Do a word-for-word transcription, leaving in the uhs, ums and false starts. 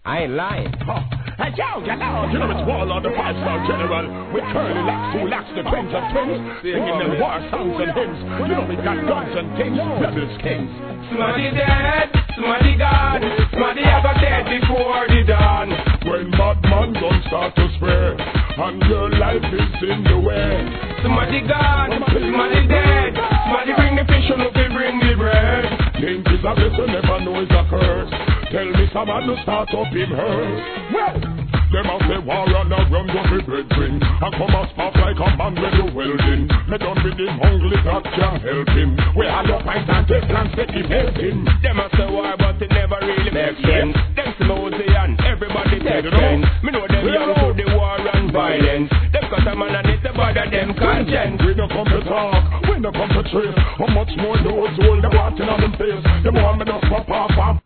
I ain't lying. Oh. Hey, yo, get out, you know it's Wall on the five-star general. With curly locks, who locks the twins and twins. Singing them war songs and hymns. You know we got guns and things, rebels kings. Somebody dead, somebody gone. Somebody ever dead before the dawn. When madman guns start to spread, and your life is in the way. Somebody gone, somebody dead. Somebody bring the fish and they bring the bread. King is a blessing, never know it's a curse. Tell me someone to start up in her. Well, them a say war and a run go be brethren. And come a spark like a man with a welding. Me done with him hungry, God can help him. We have a fight and take plans, take him help him. Them a say war but it never really makes sense. Them smoothie and everybody takes sense. Me know them young to the war and violence. Them got a man and it's a bother them conscience. We no come to talk, we no come to trace. How much more those hold them wanting on them face. Them want me to pop off.